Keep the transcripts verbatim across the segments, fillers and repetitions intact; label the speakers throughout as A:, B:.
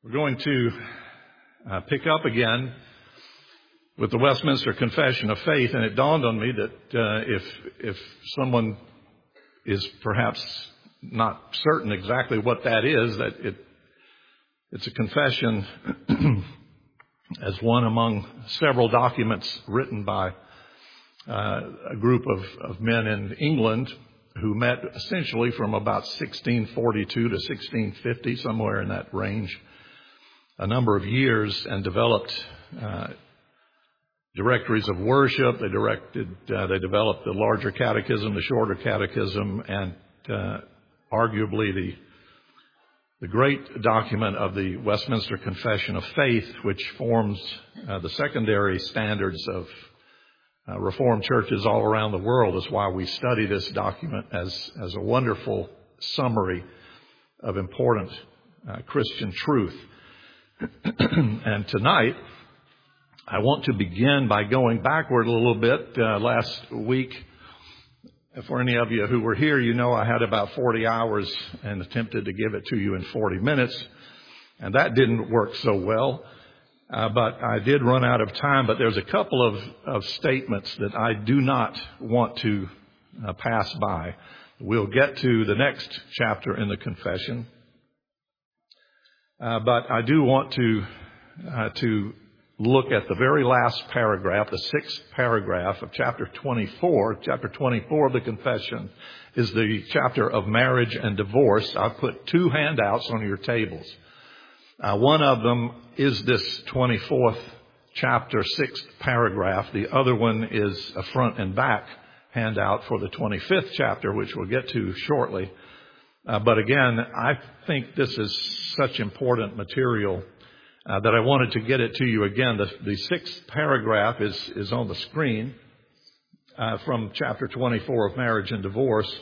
A: We're going to uh, pick up again with the Westminster Confession of Faith, and it dawned on me that uh, if if someone is perhaps not certain exactly what that is, that it it's a confession as one among several documents written by uh, a group of, of men in England who met essentially from about sixteen forty-two to sixteen fifty, somewhere in that range, a number of years, and developed uh, directories of worship. They directed, uh, they developed the larger catechism, the shorter catechism, and uh, arguably the the great document of the Westminster Confession of Faith, which forms uh, the secondary standards of uh, Reformed churches all around the world. Is why we study this document as as a wonderful summary of important uh, Christian truth. And tonight, I want to begin by going backward a little bit. Uh, last week, for any of you who were here, you know I had about forty hours and attempted to give it to you in forty minutes. And that didn't work so well. Uh, but I did run out of time. But there's a couple of, of statements that I do not want to uh, pass by. We'll get to the next chapter in the confession. Uh, but I do want to uh, to look at the very last paragraph, the sixth paragraph of chapter twenty-four. Chapter twenty-four of the confession is the chapter of marriage and divorce. I've put two handouts on your tables. Uh, one of them is this twenty-fourth chapter, sixth paragraph. The other one is a front and back handout for the twenty-fifth chapter, which we'll get to shortly. Uh, but again, I think this is such important material uh, that I wanted to get it to you again. The, the sixth paragraph is, is on the screen uh, from chapter twenty-four of Marriage and Divorce.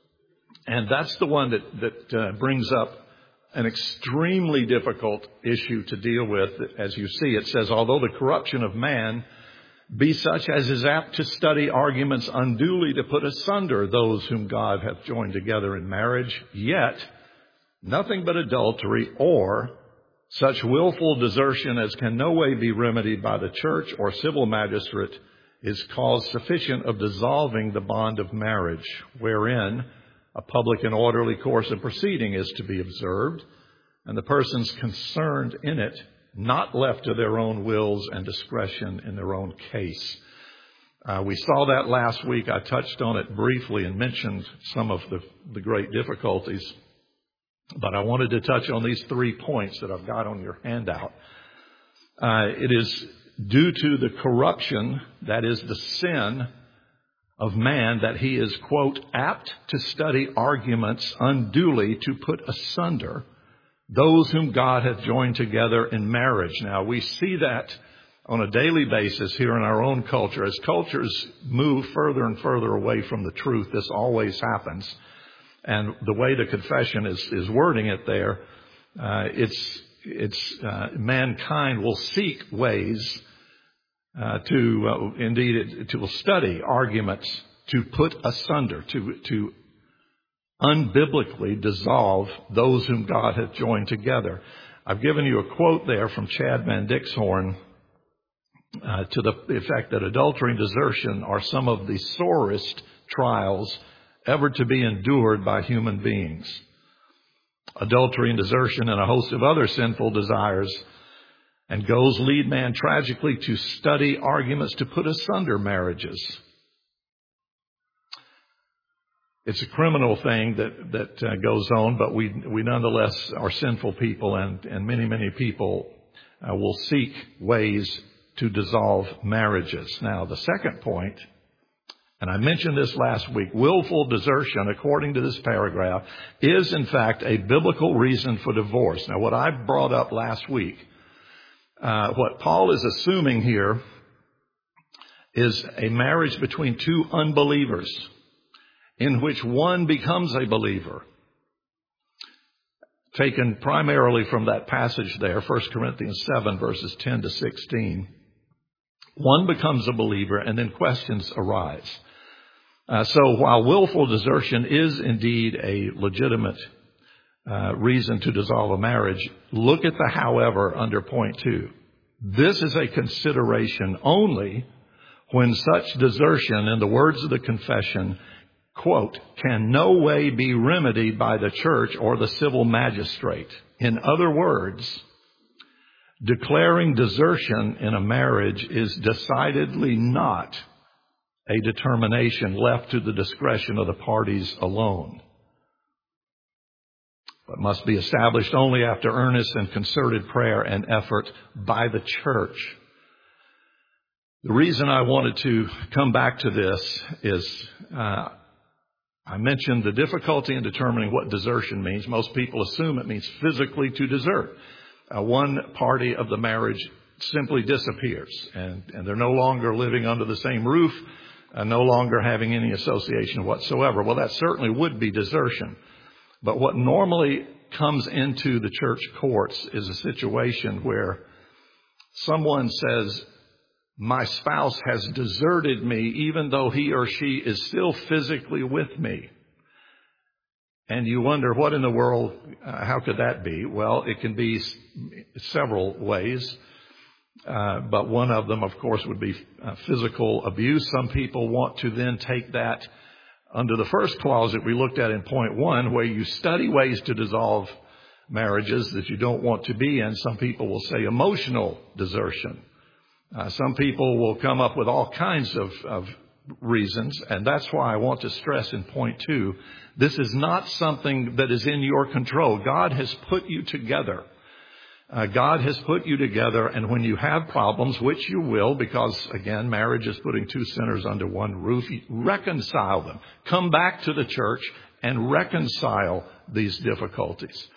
A: And that's the one that, that uh, brings up an extremely difficult issue to deal with. As you see, it says, although the corruption of man be such as is apt to study arguments unduly to put asunder those whom God hath joined together in marriage, yet nothing but adultery or such willful desertion as can no way be remedied by the church or civil magistrate is cause sufficient of dissolving the bond of marriage, wherein a public and orderly course of proceeding is to be observed, and the persons concerned in it not left to their own wills and discretion in their own case. Uh, we saw that last week. I touched on it briefly and mentioned some of the, the great difficulties. But I wanted to touch on these three points that I've got on your handout. Uh, it is due to the corruption, that is the sin of man, that he is, quote, apt to study arguments unduly to put asunder those whom God hath joined together in marriage. Now, we see that on a daily basis here in our own culture. As cultures move further and further away from the truth, this always happens. And the way the confession is, is wording it there, uh, it's, it's, uh, mankind will seek ways, uh, to, uh, indeed, it, to study arguments to put asunder, to, to unbiblically dissolve those whom God hath joined together. I've given you a quote there from Chad Van Dixhorn uh, to the effect that adultery and desertion are some of the sorest trials ever to be endured by human beings. Adultery and desertion and a host of other sinful desires and goals lead man tragically to study arguments to put asunder marriages. It's a criminal thing that, that uh, goes on, but we, we nonetheless are sinful people, and, and many, many people uh, will seek ways to dissolve marriages. Now, the second point, and I mentioned this last week, willful desertion, according to this paragraph, is in fact a biblical reason for divorce. Now, what I brought up last week, uh, what Paul is assuming here is a marriage between two unbelievers, in which one becomes a believer. Taken primarily from that passage there, First Corinthians seven, verses ten to sixteen. One becomes a believer, and then questions arise. Uh, so while willful desertion is indeed a legitimate uh, reason to dissolve a marriage. Look at the however under point two. This is a consideration only when such desertion, in the words of the confession, quote, can no way be remedied by the church or the civil magistrate. In other words, declaring desertion in a marriage is decidedly not a determination left to the discretion of the parties alone, but must be established only after earnest and concerted prayer and effort by the church. The reason I wanted to come back to this is uh, I mentioned the difficulty in determining what desertion means. Most people assume it means physically to desert. Uh, one party of the marriage simply disappears, and, and they're no longer living under the same roof, uh, no longer having any association whatsoever. Well, that certainly would be desertion. But what normally comes into the church courts is a situation where someone says, my spouse has deserted me even though he or she is still physically with me. And you wonder, what in the world, uh, how could that be? Well, it can be s- several ways. Uh, but one of them, of course, would be uh, physical abuse. Some people want to then take that under the first clause that we looked at in point one, where you study ways to dissolve marriages that you don't want to be in. Some people will say emotional desertion. Uh, some people will come up with all kinds of, of reasons, and that's why I want to stress in point two, this is not something that is in your control. God has put you together. Uh, God has put you together, and when you have problems, which you will, because, again, marriage is putting two sinners under one roof, reconcile them. Come back to the church and reconcile these difficulties.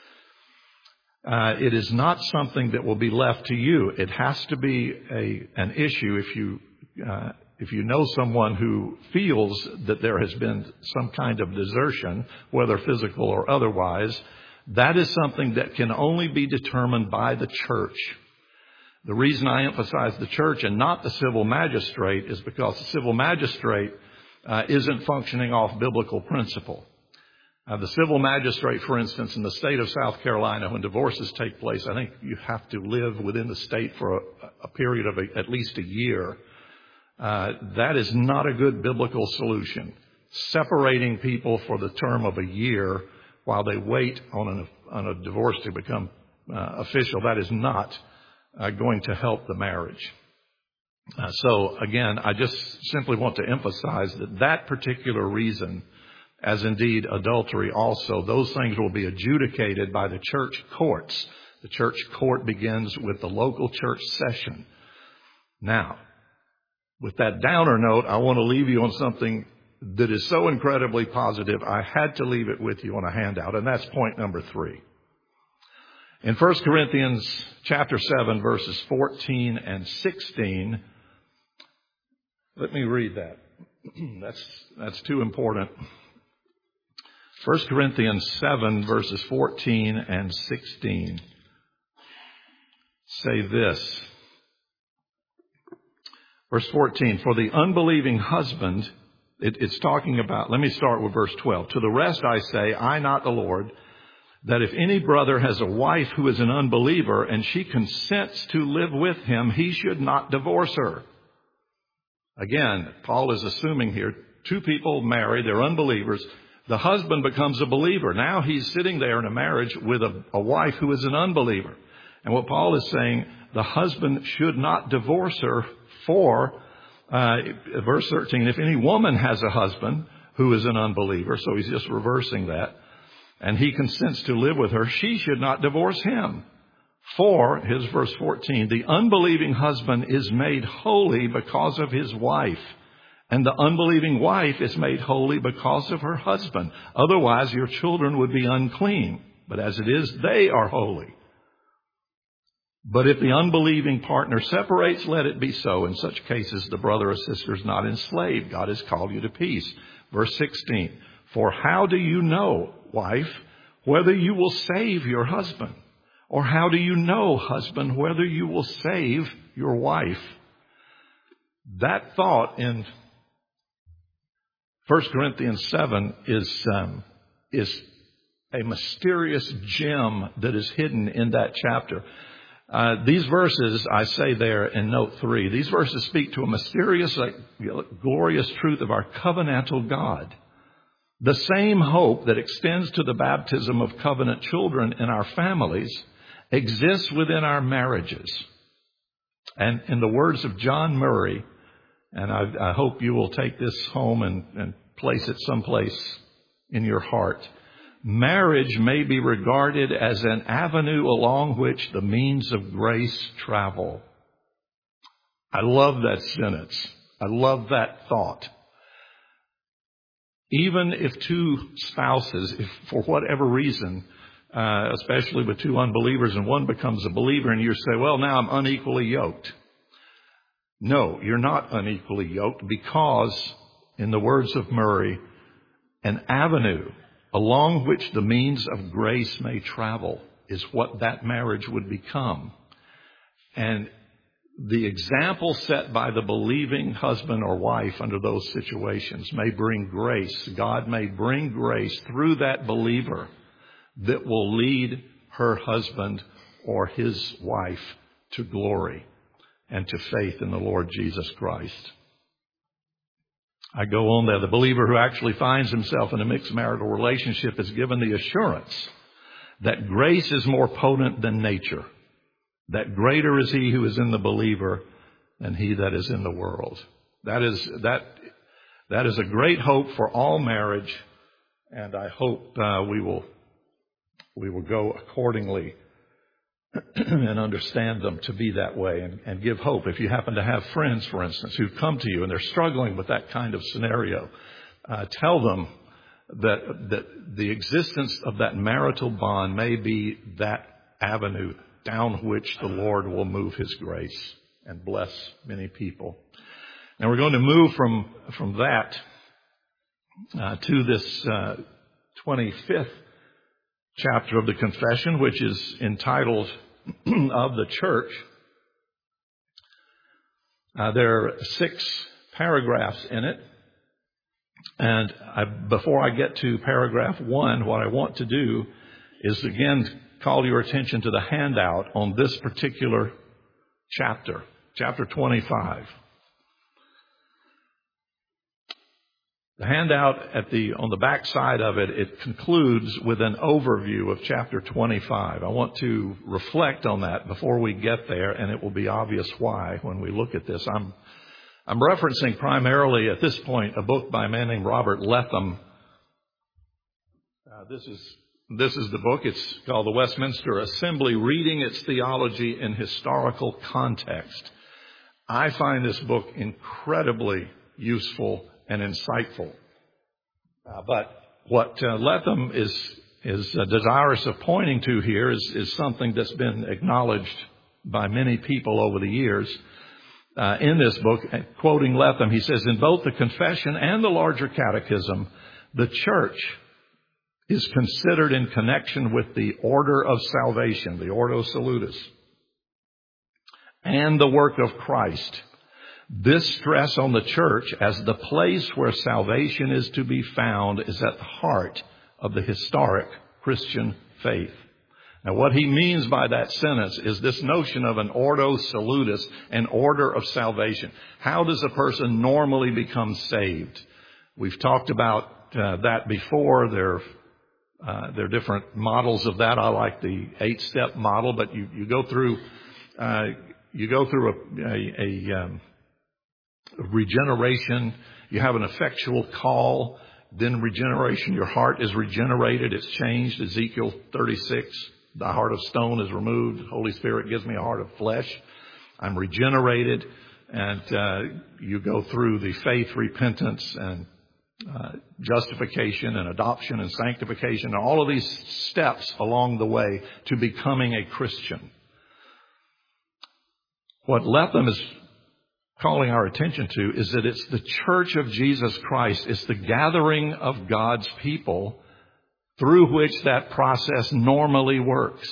A: Uh, it is not something that will be left to you. It has to be a an issue if you uh, if you know someone who feels that there has been some kind of desertion, whether physical or otherwise. That is something that can only be determined by the church. The reason I emphasize the church and not the civil magistrate is because the civil magistrate uh, isn't functioning off biblical principle. Uh, the civil magistrate, for instance, in the state of South Carolina, when divorces take place, I think you have to live within the state for a, a period of a, at least a year. Uh, that is not a good biblical solution. Separating people for the term of a year while they wait on, an, on a divorce to become uh, official, that is not uh, going to help the marriage. Uh, so, again, I just simply want to emphasize that that particular reason, as indeed adultery also, those things will be adjudicated by the church courts. The church court begins with the local church session. Now, with that downer note, I want to leave you on something that is so incredibly positive, I had to leave it with you on a handout, and that's point number three. In First Corinthians chapter seven, verses fourteen and sixteen, let me read that. That's, that's too important. First Corinthians seven, verses fourteen and sixteen say this. Verse fourteen, for the unbelieving husband, it, it's talking about, let me start with verse twelve. To the rest I say, I, not the Lord, that if any brother has a wife who is an unbeliever and she consents to live with him, he should not divorce her. Again, Paul is assuming here, two people married, they're unbelievers. The husband becomes a believer. Now he's sitting there in a marriage with a, a wife who is an unbeliever. And what Paul is saying, the husband should not divorce her for, uh, verse thirteen, if any woman has a husband who is an unbeliever, so he's just reversing that, and he consents to live with her, she should not divorce him. For, his verse fourteen, the unbelieving husband is made holy because of his wife, and the unbelieving wife is made holy because of her husband. Otherwise, your children would be unclean. But as it is, they are holy. But if the unbelieving partner separates, let it be so. In such cases, the brother or sister is not enslaved. God has called you to peace. Verse sixteen, for how do you know, wife, whether you will save your husband? Or how do you know, husband, whether you will save your wife? That thought in First Corinthians seven is, um, is a mysterious gem that is hidden in that chapter. Uh, these verses, I say there in note three, these verses speak to a mysterious, like, glorious truth of our covenantal God. The same hope that extends to the baptism of covenant children in our families exists within our marriages. And in the words of John Murray, and I, I hope you will take this home and, and place it someplace in your heart, marriage may be regarded as an avenue along which the means of grace travel. I love that sentence. I love that thought. Even if two spouses, if for whatever reason, uh, especially with two unbelievers, and one becomes a believer and you say, well, now I'm unequally yoked. No, you're not unequally yoked, because, in the words of Murray, an avenue along which the means of grace may travel is what that marriage would become. And the example set by the believing husband or wife under those situations may bring grace. God may bring grace through that believer that will lead her husband or his wife to glory and to faith in the Lord Jesus Christ. I go on there. The believer who actually finds himself in a mixed marital relationship is given the assurance that grace is more potent than nature, that greater is he who is in the believer than he that is in the world. That is, that, that is a great hope for all marriage, and I hope uh, we will, we will go accordingly and understand them to be that way, and, and give hope. If you happen to have friends, for instance, who come to you and they're struggling with that kind of scenario, uh, tell them that, that the existence of that marital bond may be that avenue down which the Lord will move his grace and bless many people. Now we're going to move from, from that uh, to this uh, twenty-fifth chapter of the confession, which is entitled Of the Church. Uh, there are six paragraphs in it. And I, before I get to paragraph one, what I want to do is again call your attention to the handout on this particular chapter, chapter twenty-five. The handout at the on the back side of it, it concludes with an overview of chapter twenty-five. I want to reflect on that before we get there, and it will be obvious why when we look at this. I'm I'm referencing primarily at this point a book by a man named Robert Letham. Uh, this is this is the book. It's called The Westminster Assembly: Reading Its Theology in Historical Context. I find this book incredibly useful and insightful. Uh, but what uh, Letham is is uh, desirous of pointing to here is, is something that's been acknowledged by many people over the years. Uh, in this book, quoting Letham, he says, in both the Confession and the larger Catechism, the Church is considered in connection with the order of salvation, the Ordo Salutis, and the work of Christ. This stress on the church as the place where salvation is to be found is at the heart of the historic Christian faith. Now, what he means by that sentence is this notion of an ordo salutis, an order of salvation. How does a person normally become saved? We've talked about uh, that before. There, uh, there are different models of that. I like the eight-step model, but you, you go through, uh, you go through a, a, a um, regeneration. You have an effectual call, then regeneration. Your heart is regenerated. It's changed. Ezekiel thirty-six, the heart of stone is removed. Holy Spirit gives me a heart of flesh. I'm regenerated. And uh, you go through the faith, repentance, and uh, justification, and adoption, and sanctification, and all of these steps along the way to becoming a Christian. What Letham is calling our attention to is that it's the church of Jesus Christ. It's the gathering of God's people through which that process normally works.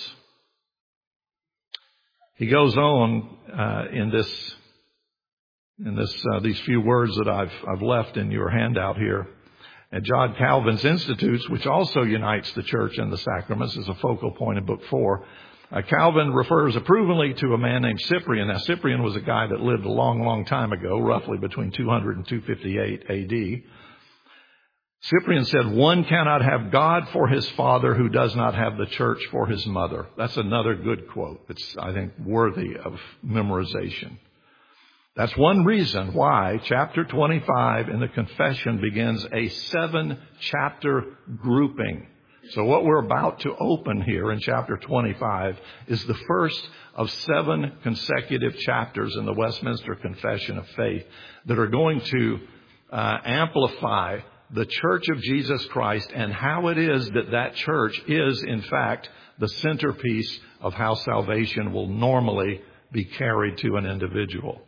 A: He goes on uh, in this, in this, uh, these few words that I've I've left in your handout here. And John Calvin's Institutes, which also unites the church and the sacraments, is a focal point in Book Four. Uh, Calvin refers approvingly to a man named Cyprian. Now, Cyprian was a guy that lived a long, long time ago, roughly between two hundred and two fifty-eight A D. Cyprian said, "One cannot have God for his father who does not have the church for his mother." That's another good quote. It's, I think, worthy of memorization. That's one reason why chapter twenty-five in the Confession begins a seven-chapter grouping. So what we're about to open here in chapter twenty-five is the first of seven consecutive chapters in the Westminster Confession of Faith that are going to uh, amplify the Church of Jesus Christ and how it is that that church is, in fact, the centerpiece of how salvation will normally be carried to an individual.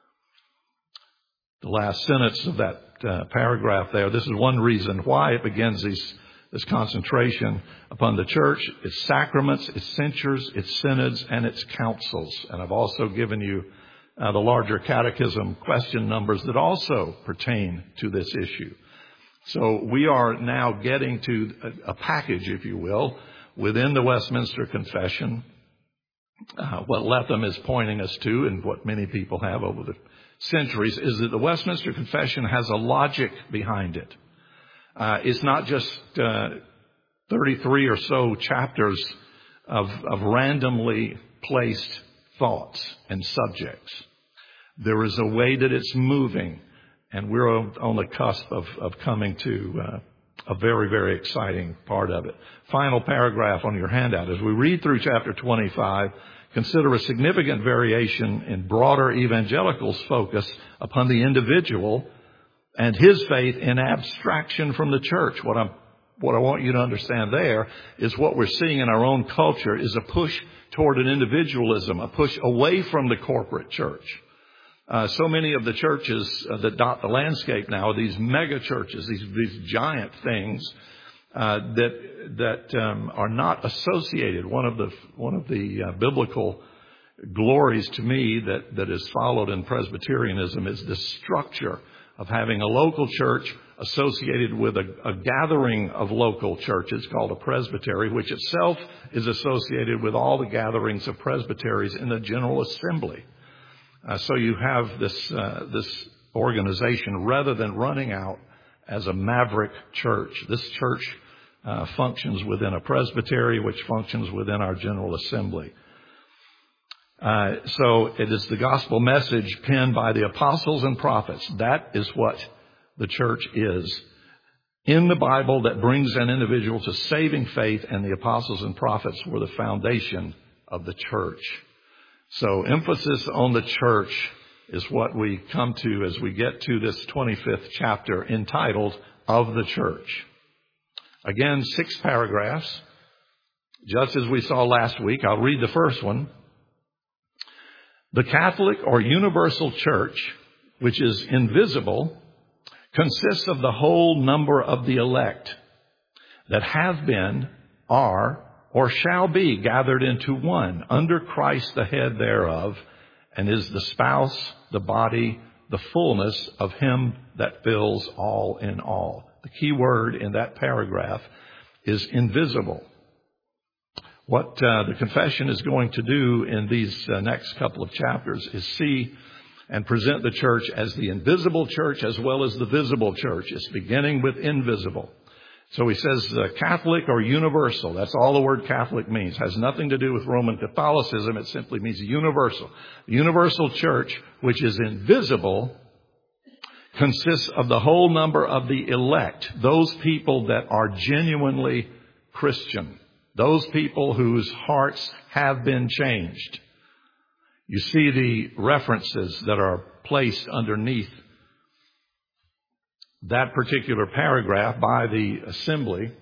A: The last sentence of that uh, paragraph there, this is one reason why it begins these, this concentration upon the church, its sacraments, its censures, its synods, and its councils. And I've also given you uh, the larger catechism question numbers that also pertain to this issue. So we are now getting to a, a package, if you will, within the Westminster Confession. Uh, what Letham is pointing us to, and what many people have over the centuries, is that the Westminster Confession has a logic behind it. Uh, it's not just uh, thirty-three or so chapters of, of randomly placed thoughts and subjects. There is a way that it's moving, and we're on the cusp of, of coming to uh, a very, very exciting part of it. Final paragraph on your handout. As we read through chapter twenty-five, consider a significant variation in broader evangelicals' focus upon the individual and his faith in abstraction from the church. What I'm, what I want you to understand there is what we're seeing in our own culture is a push toward an individualism, a push away from the corporate church. Uh, so many of the churches uh, that dot the landscape now are these mega churches, these, these giant things uh, that that um, are not associated. One of the one of the uh, biblical glories to me that that is followed in Presbyterianism is the structure of having a local church associated with a, a gathering of local churches called a presbytery, which itself is associated with all the gatherings of presbyteries in the General Assembly. Uh, so you have this uh, this organization rather than running out as a maverick church. This church uh, functions within a presbytery, which functions within our General Assembly. Uh, so it is the gospel message penned by the apostles and prophets. That is what the church is in the Bible that brings an individual to saving faith, and the apostles and prophets were the foundation of the church. So emphasis on the church is what we come to as we get to this twenty-fifth chapter entitled Of the Church. Again, six paragraphs. Just as we saw last week, I'll read the first one. The Catholic or universal church, which is invisible, consists of the whole number of the elect that have been, are, or shall be gathered into one, under Christ the head thereof, and is the spouse, the body, the fullness of him that fills all in all. The key word in that paragraph is invisible. What uh, the confession is going to do in these uh, next couple of chapters is see and present the church as the invisible church as well as the visible church. It's beginning with invisible. So he says uh, Catholic or universal. That's all the word Catholic means. It has nothing to do with Roman Catholicism. It simply means universal. The universal church, which is invisible, consists of the whole number of the elect, those people that are genuinely Christian, those people whose hearts have been changed. You see the references that are placed underneath that particular paragraph by the assembly.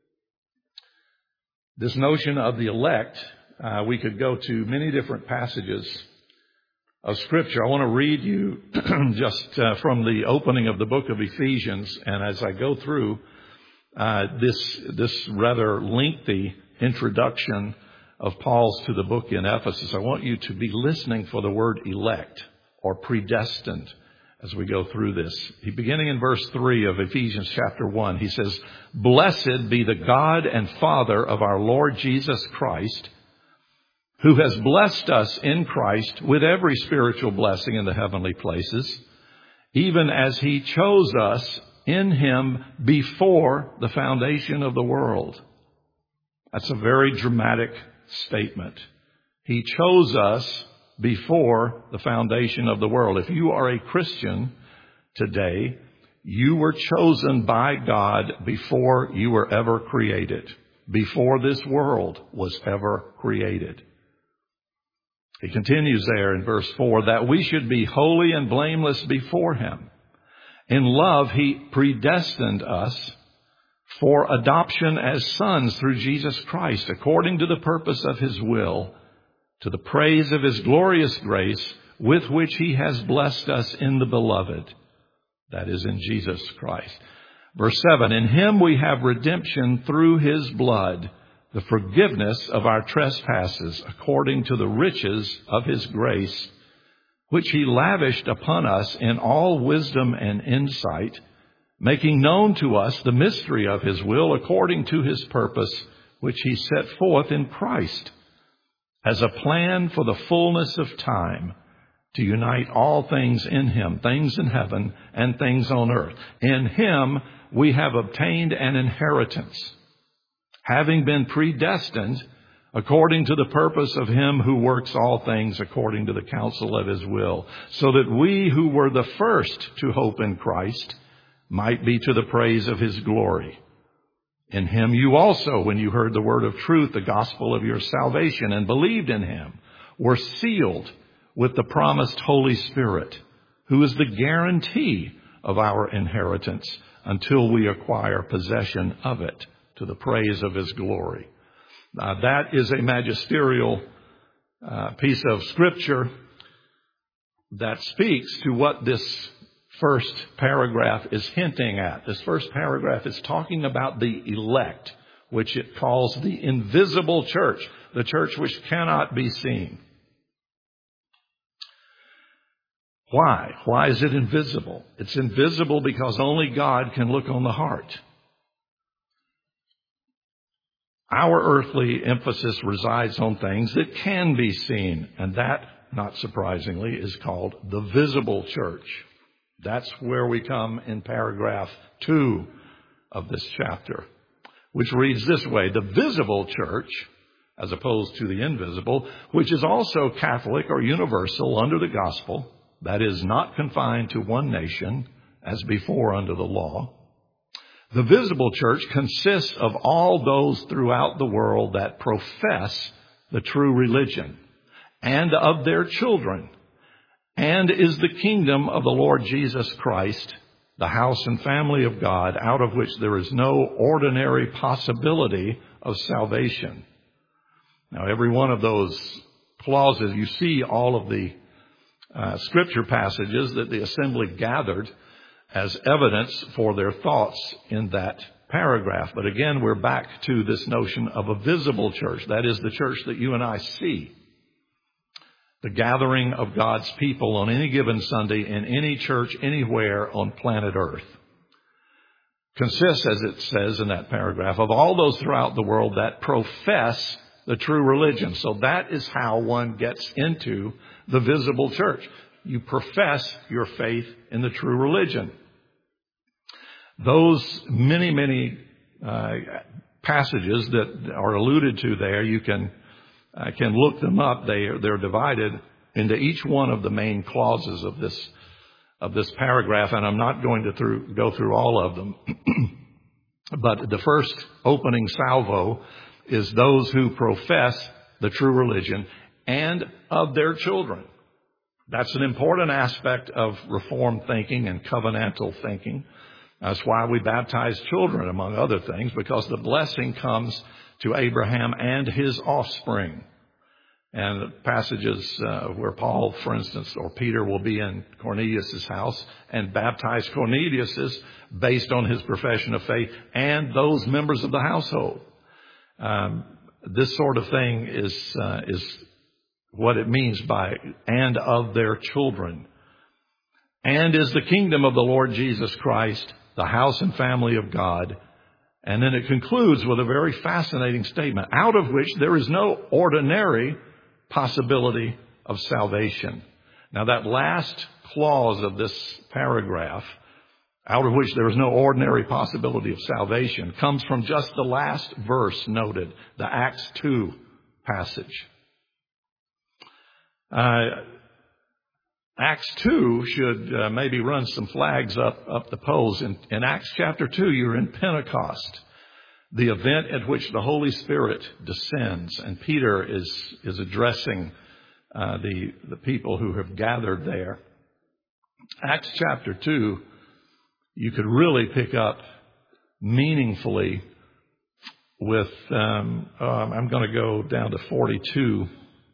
A: This notion of the elect, uh, we could go to many different passages of Scripture. I want to read you just uh, from the opening of the book of Ephesians, and as I go through uh, this this rather lengthy introduction of Paul's to the book in Ephesus, I want you to be listening for the word elect or predestined, as we go through this. He, beginning in verse three of Ephesians chapter one, he says, "Blessed be the God and Father of our Lord Jesus Christ, who has blessed us in Christ with every spiritual blessing in the heavenly places, even as he chose us in him before the foundation of the world." That's a very dramatic statement. He chose us before the foundation of the world. If you are a Christian today, you were chosen by God before you were ever created, before this world was ever created. He continues there in verse four, "that we should be holy and blameless before him. In love, he predestined us for adoption as sons through Jesus Christ, according to the purpose of his will, to the praise of his glorious grace, with which he has blessed us in the beloved," that is, in Jesus Christ. Verse seven, "In him we have redemption through his blood, the forgiveness of our trespasses, according to the riches of his grace, which he lavished upon us in all wisdom and insight, making known to us the mystery of his will, according to his purpose, which he set forth in Christ, as a plan for the fullness of time, to unite all things in him, things in heaven and things on earth. In him we have obtained an inheritance, having been predestined according to the purpose of him who works all things according to the counsel of his will, so that we who were the first to hope in Christ might be to the praise of his glory. In him you also, when you heard the word of truth, the gospel of your salvation, and believed in him, were sealed with the promised Holy Spirit, who is the guarantee of our inheritance until we acquire possession of it, to the praise of his glory." Now, that is a magisterial uh, piece of scripture that speaks to what this first paragraph is hinting at. This first paragraph is talking about the elect, which it calls the invisible church, the church which cannot be seen. Why? Why is it invisible? It's invisible because only God can look on the heart. Our earthly emphasis resides on things that can be seen, and that, not surprisingly, is called the visible church. That's where we come in paragraph two of this chapter, which reads this way: "The visible church, as opposed to the invisible, which is also Catholic or universal under the gospel, that is, not confined to one nation, as before under the law. The visible church consists of all those throughout the world that profess the true religion, and of their children, and is the kingdom of the Lord Jesus Christ, the house and family of God, out of which there is no ordinary possibility of salvation." Now, every one of those clauses, you see all of the uh, scripture passages that the assembly gathered as evidence for their thoughts in that paragraph. But again, we're back to this notion of a visible church. That is the church that you and I see. The gathering of God's people on any given Sunday in any church anywhere on planet Earth consists, as it says in that paragraph, of all those throughout the world that profess the true religion. So that is how one gets into the visible church. You profess your faith in the true religion. Those many, many uh, passages that are alluded to there, you can I can look them up. They are, they're divided into each one of the main clauses of this of this paragraph, and I'm not going to through, go through all of them. But the first opening salvo is those who profess the true religion and of their children. That's an important aspect of Reformed thinking and covenantal thinking. That's why we baptize children, among other things, because the blessing comes to Abraham and his offspring. And passages uh, where Paul, for instance, or Peter will be in Cornelius' house and baptize Cornelius based on his profession of faith and those members of the household. Um, this sort of thing is uh, is what it means by "and of their children." and is the kingdom of the Lord Jesus Christ, the house and family of God. And then it concludes with a very fascinating statement, out of which there is no ordinary possibility of salvation. Now that last clause of this paragraph, out of which there is no ordinary possibility of salvation, comes from just the last verse noted, the Acts two passage. Uh, Acts two should uh, maybe run some flags up, up the poles. In, in Acts chapter two, you're in Pentecost, the event at which the Holy Spirit descends, and Peter is, is addressing uh, the, the people who have gathered there. Acts chapter two, you could really pick up meaningfully with, um, um, I'm going to go down to forty-two.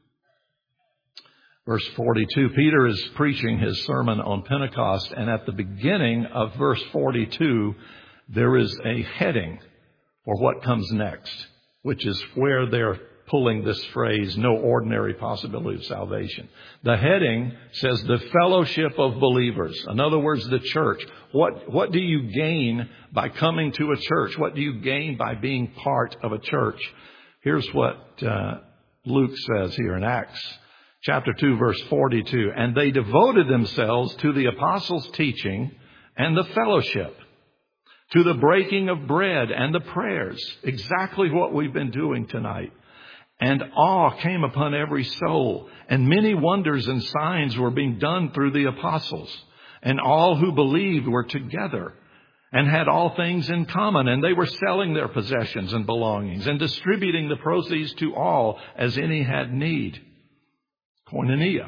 A: Verse forty-two, Peter is preaching his sermon on Pentecost, and at the beginning of verse forty-two, there is a heading for what comes next, which is where they're pulling this phrase, no ordinary possibility of salvation. The heading says the fellowship of believers. In other words, the church. What, what do you gain by coming to a church? What do you gain by being part of a church? Here's what uh, Luke says here in Acts chapter two, verse forty-two. And they devoted themselves to the apostles' teaching and the fellowship, to the breaking of bread and the prayers. Exactly what we've been doing tonight. And awe came upon every soul, and many wonders and signs were being done through the apostles. And all who believed were together and had all things in common. And they were selling their possessions and belongings and distributing the proceeds to all as any had need. Koinonia.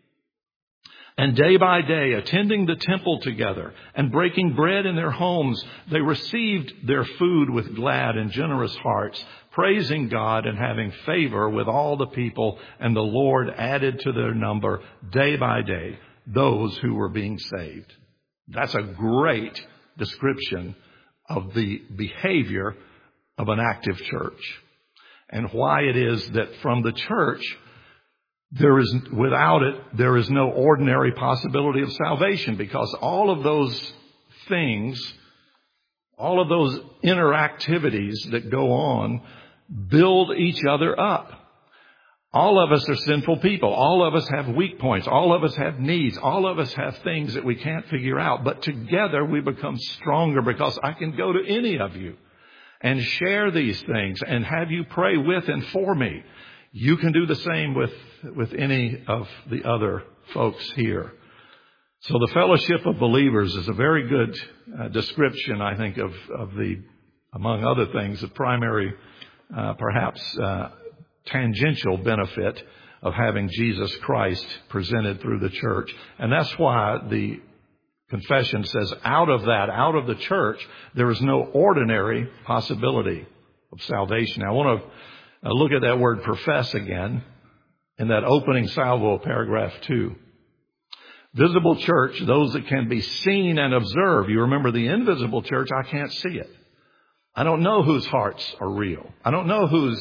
A: And day by day, attending the temple together and breaking bread in their homes, they received their food with glad and generous hearts, praising God and having favor with all the people. And the Lord added to their number day by day those who were being saved. That's a great description of the behavior of an active church, and why it is that from the church, There is, without it, there is no ordinary possibility of salvation, because all of those things, all of those interactivities that go on build each other up. All of us are sinful people. All of us have weak points. All of us have needs. All of us have things that we can't figure out. But together we become stronger, because I can go to any of you and share these things and have you pray with and for me. You can do the same with, with any of the other folks here. So the fellowship of believers is a very good uh, description, I think, of, of the, among other things, the primary, uh, perhaps, uh, tangential benefit of having Jesus Christ presented through the church. And that's why the confession says, out of that, out of the church, there is no ordinary possibility of salvation. Now, I want to Now look at that word profess again in that opening salvo of paragraph two. Visible church, those that can be seen and observed. You remember the invisible church, I can't see it. I don't know whose hearts are real. I don't know whose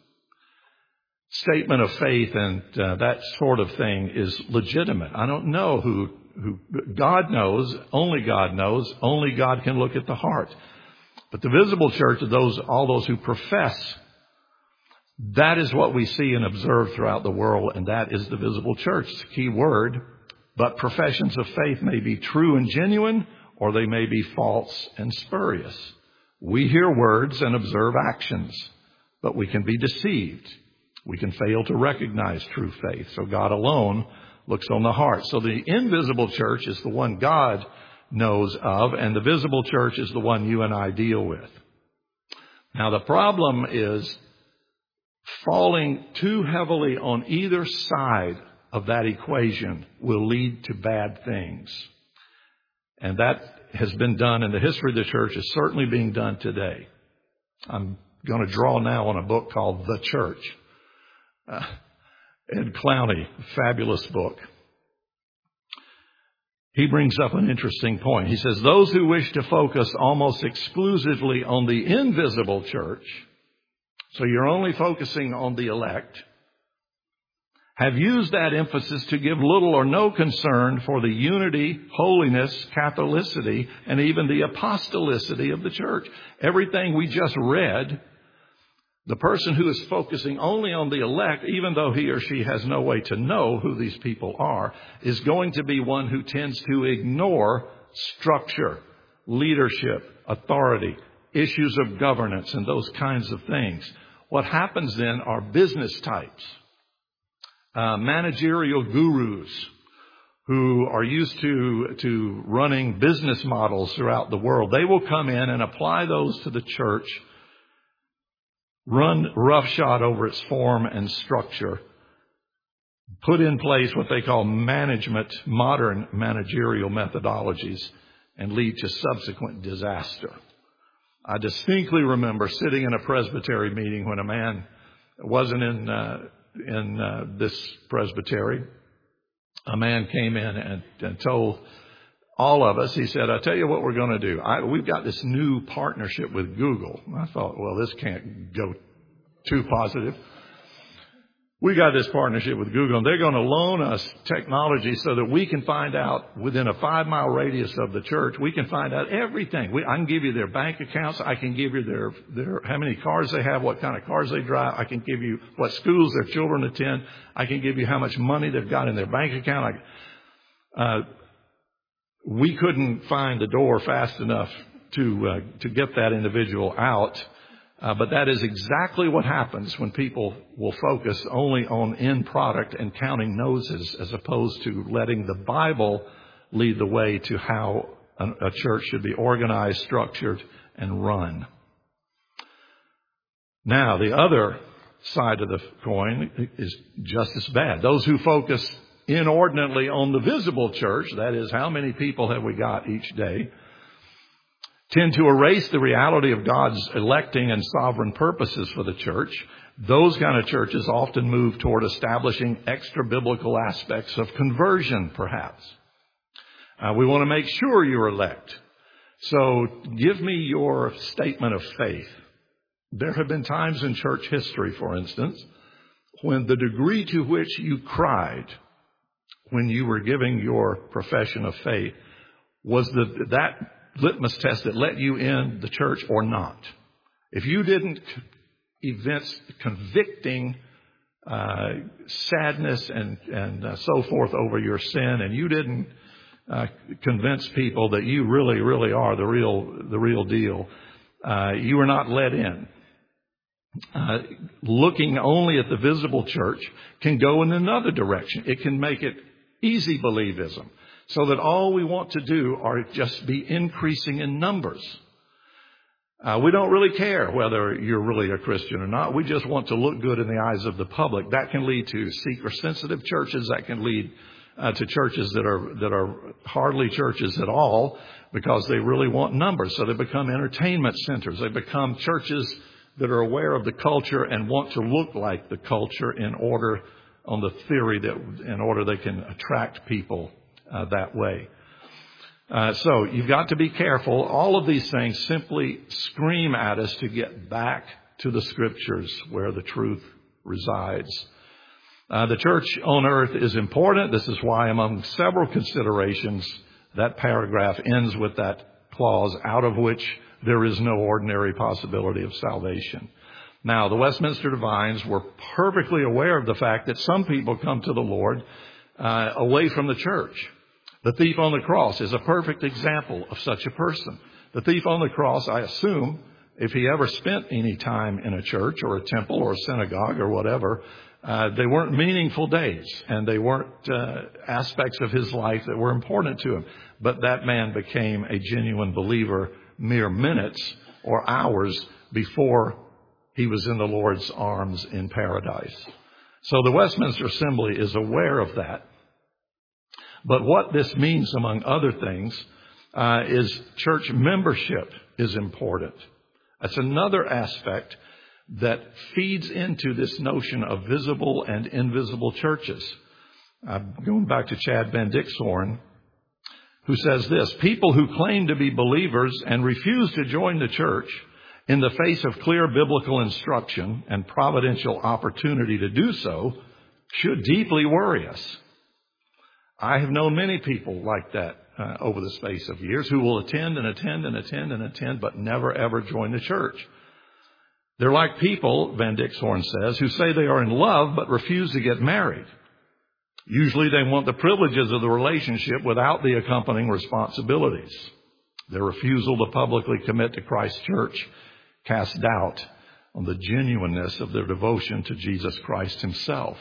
A: statement of faith and uh, that sort of thing is legitimate. I don't know who, who God knows. Only God knows. Only God can look at the heart. But the visible church are those, all those who profess. That is what we see and observe throughout the world, and that is the visible church. It's a key word. But professions of faith may be true and genuine, or they may be false and spurious. We hear words and observe actions, but we can be deceived. We can fail to recognize true faith. So God alone looks on the heart. So the invisible church is the one God knows of, and the visible church is the one you and I deal with. Now the problem is falling too heavily on either side of that equation will lead to bad things. And that has been done in the history of the church, is certainly being done today. I'm going to draw now on a book called The Church. Uh, Ed Clowney, fabulous book. He brings up an interesting point. He says, those who wish to focus almost exclusively on the invisible church, so you're only focusing on the elect, have used that emphasis to give little or no concern for the unity, holiness, Catholicity, and even the apostolicity of the church. Everything we just read, the person who is focusing only on the elect, even though he or she has no way to know who these people are, is going to be one who tends to ignore structure, leadership, authority, issues of governance, and those kinds of things. What happens then are business types. Uh, managerial gurus who are used to, to running business models throughout the world. They will come in and apply those to the church, run roughshod over its form and structure, put in place what they call management, modern managerial methodologies, and lead to subsequent disaster. I distinctly remember sitting in a presbytery meeting when a man wasn't in uh, in uh, this presbytery. A man came in and, and told all of us, he said, "I tell you what we're going to do. I, we've got this new partnership with Google." I thought, well, this can't go too positive. We got this partnership with Google, and they're going to loan us technology so that we can find out within a five-mile radius of the church, we can find out everything. We, I can give you their bank accounts. I can give you their, their how many cars they have, what kind of cars they drive. I can give you what schools their children attend. I can give you how much money they've got in their bank account. I, uh, we couldn't find the door fast enough to uh, to get that individual out. Uh, but that is exactly what happens when people will focus only on end product and counting noses as opposed to letting the Bible lead the way to how a, a church should be organized, structured, and run. Now, the other side of the coin is just as bad. Those who focus inordinately on the visible church, that is, how many people have we got each day, tend to erase the reality of God's electing and sovereign purposes for the church. Those kind of churches often move toward establishing extra biblical aspects of conversion, perhaps. Uh, we want to make sure you're elect. So give me your statement of faith. There have been times in church history, for instance, when the degree to which you cried when you were giving your profession of faith was the, that litmus test that let you in the church or not. If you didn't evince convicting uh, sadness and, and uh, so forth over your sin, and you didn't uh, convince people that you really, really are the real, the real deal, uh, you were not let in. Uh, looking only at the visible church can go in another direction. It can make it easy believism, so that all we want to do are just be increasing in numbers. Uh, we don't really care whether you're really a Christian or not. We just want to look good in the eyes of the public. That can lead to seeker-sensitive churches. That can lead uh, to churches that are that are hardly churches at all because they really want numbers. So they become entertainment centers. They become churches that are aware of the culture and want to look like the culture in order, on the theory that in order they can attract people Uh, that way. Uh, so you've got to be careful. All of these things simply scream at us to get back to the Scriptures where the truth resides. Uh, the church on earth is important. This is why, among several considerations, that paragraph ends with that clause, out of which there is no ordinary possibility of salvation. Now, the Westminster Divines were perfectly aware of the fact that some people come to the Lord uh, away from the church. The thief on the cross is a perfect example of such a person. The thief on the cross, I assume, if he ever spent any time in a church or a temple or a synagogue or whatever, uh, they weren't meaningful days, and they weren't uh, aspects of his life that were important to him. But that man became a genuine believer mere minutes or hours before he was in the Lord's arms in paradise. So the Westminster Assembly is aware of that. But what this means, among other things, uh, is church membership is important. That's another aspect that feeds into this notion of visible and invisible churches. Uh, going back to Chad Van Dixhorn, who says this: people who claim to be believers and refuse to join the church in the face of clear biblical instruction and providential opportunity to do so should deeply worry us. I have known many people like that uh, over the space of years who will attend and attend and attend and attend, but never ever join the church. They're like people, Van Dixhoorn says, who say they are in love but refuse to get married. Usually they want the privileges of the relationship without the accompanying responsibilities. Their refusal to publicly commit to Christ's church casts doubt on the genuineness of their devotion to Jesus Christ himself.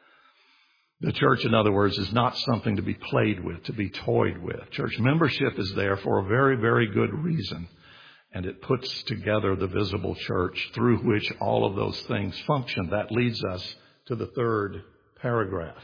A: The church, in other words, is not something to be played with, to be toyed with. Church membership is there for a very, very good reason. And it puts together the visible church through which all of those things function. That leads us to the third paragraph.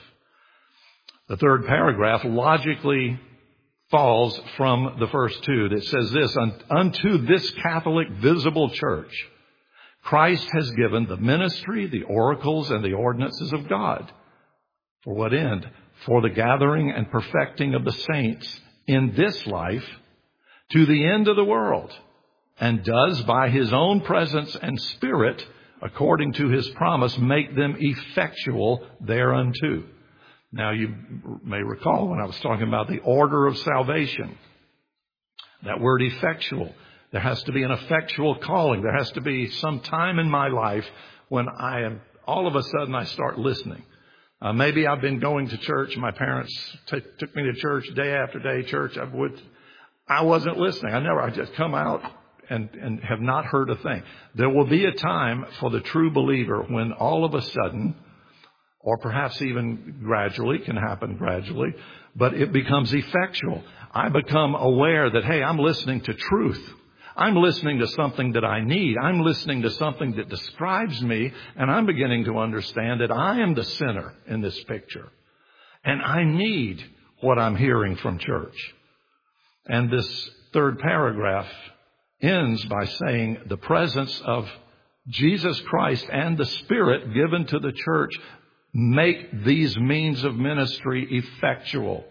A: The third paragraph logically falls from the first two. That says this, unto this Catholic visible church, Christ has given the ministry, the oracles, and the ordinances of God. For what end? For the gathering and perfecting of the saints in this life to the end of the world, and does by his own presence and Spirit, according to his promise, make them effectual thereunto. Now you may recall when I was talking about the order of salvation, that word effectual. There has to be an effectual calling. There has to be some time in my life when I am, all of a sudden I start listening. Uh, maybe I've been going to church. My parents t- took me to church day after day. Church, I would, I wasn't listening. I never, I just come out and, and have not heard a thing. There will be a time for the true believer when all of a sudden, or perhaps even gradually, can happen gradually, but it becomes effectual. I become aware that, hey, I'm listening to truth. I'm listening to something that I need. I'm listening to something that describes me, and I'm beginning to understand that I am the sinner in this picture. And I need what I'm hearing from church. And this third paragraph ends by saying the presence of Jesus Christ and the Spirit given to the church make these means of ministry effectual.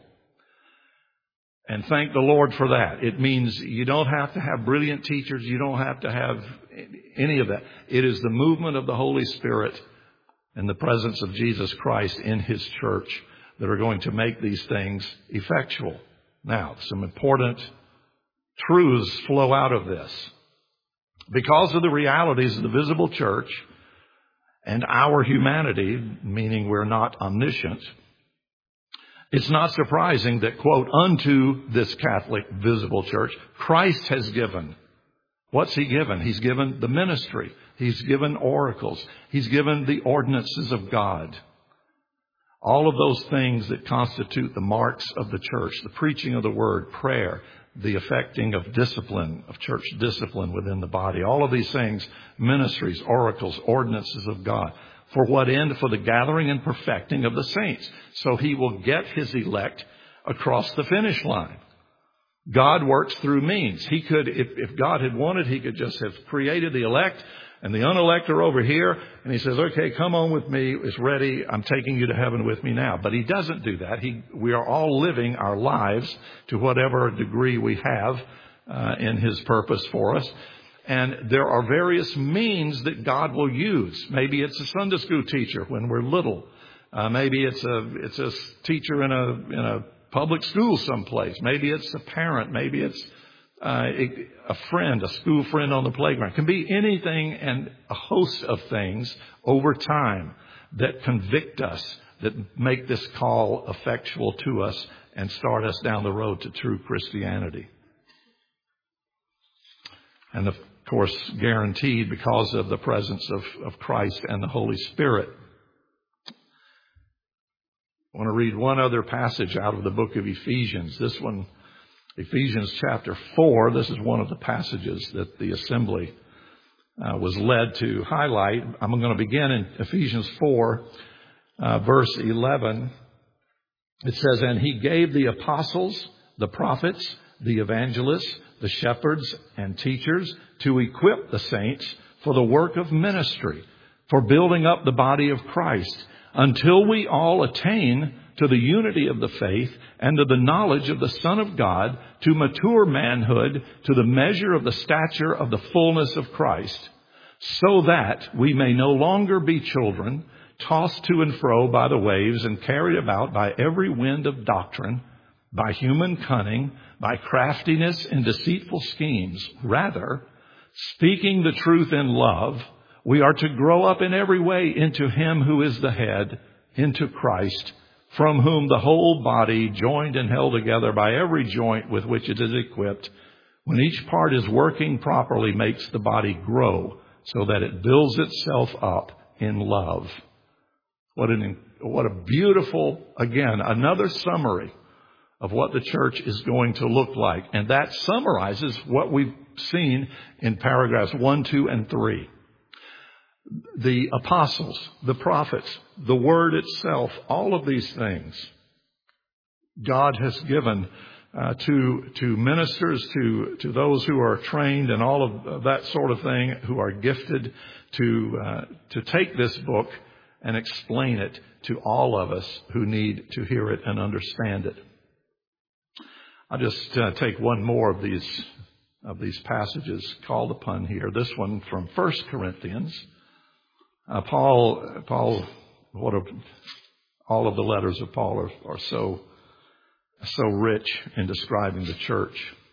A: And thank the Lord for that. It means you don't have to have brilliant teachers. You don't have to have any of that. It is the movement of the Holy Spirit and the presence of Jesus Christ in his church that are going to make these things effectual. Now, some important truths flow out of this. Because of the realities of the visible church and our humanity, meaning we're not omniscient, it's not surprising that, quote, unto this Catholic visible church, Christ has given. What's he given? He's given the ministry. He's given oracles. He's given the ordinances of God. All of those things that constitute the marks of the church, the preaching of the word, prayer, the effecting of discipline, of church discipline within the body. All of these things, ministries, oracles, ordinances of God. For what end? For the gathering and perfecting of the saints. So he will get his elect across the finish line. God works through means. He could, if, if God had wanted, he could just have created the elect and the unelect are over here. And he says, okay, come on with me. It's ready. I'm taking you to heaven with me now. But he doesn't do that. He, we are all living our lives to whatever degree we have uh, in his purpose for us. And there are various means that God will use. Maybe it's a Sunday school teacher when we're little. Uh, maybe it's a it's a teacher in a in a public school someplace. Maybe it's a parent. Maybe it's uh, a, a friend, a school friend on the playground. It can be anything and a host of things over time that convict us, that make this call effectual to us and start us down the road to true Christianity. And the Of course, guaranteed because of the presence of, of Christ and the Holy Spirit. I want to read one other passage out of the book of Ephesians. This one, Ephesians chapter four. This is one of the passages that the assembly uh, was led to highlight. I'm going to begin in Ephesians four, uh, verse eleven. It says, and he gave the apostles, the prophets, the evangelists, the shepherds and teachers to equip the saints for the work of ministry, for building up the body of Christ, until we all attain to the unity of the faith and to the knowledge of the Son of God, to mature manhood, to the measure of the stature of the fullness of Christ, so that we may no longer be children, tossed to and fro by the waves and carried about by every wind of doctrine, by human cunning, by craftiness and deceitful schemes. Rather, speaking the truth in love, we are to grow up in every way into Him who is the head, into Christ, from whom the whole body, joined and held together by every joint with which it is equipped, when each part is working properly, makes the body grow so that it builds itself up in love. What an, what a beautiful, again, another summary of what the church is going to look like. And that summarizes what we've seen in paragraphs one, two, and three. The apostles, the prophets, the word itself, all of these things God has given uh, to to ministers, to to those who are trained and all of that sort of thing, who are gifted to uh, to take this book and explain it to all of us who need to hear it and understand it. I'll just uh, take one more of these of these passages called upon here. This one from First Corinthians. Uh, Paul, Paul, what a, all of the letters of Paul are, are so so rich in describing the church.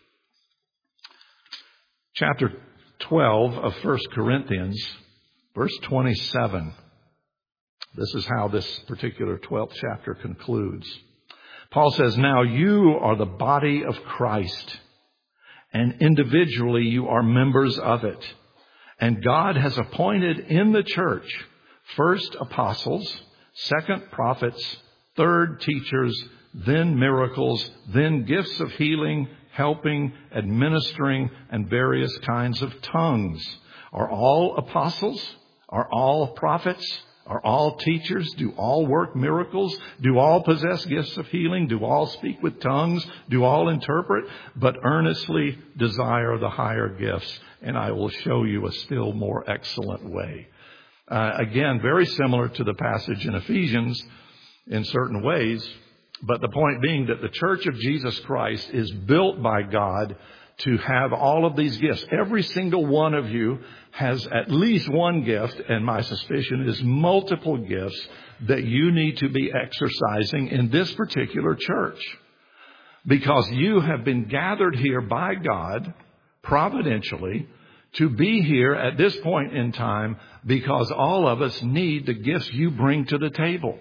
A: Chapter twelve of First Corinthians, verse twenty-seven. This is how this particular twelfth chapter concludes. Paul says, "Now you are the body of Christ, and individually you are members of it. And God has appointed in the church first apostles, second prophets, third teachers, then miracles, then gifts of healing, helping, administering, and various kinds of tongues. Are all apostles? Are all prophets? Are all teachers? Do all work miracles? Do all possess gifts of healing? Do all speak with tongues? Do all interpret? But earnestly desire the higher gifts, and I will show you a still more excellent way." Uh, again, very similar to the passage in Ephesians in certain ways, but the point being that the church of Jesus Christ is built by God to have all of these gifts. Every single one of you has at least one gift, and my suspicion is multiple gifts that you need to be exercising in this particular church. Because you have been gathered here by God, providentially, to be here at this point in time because all of us need the gifts you bring to the table.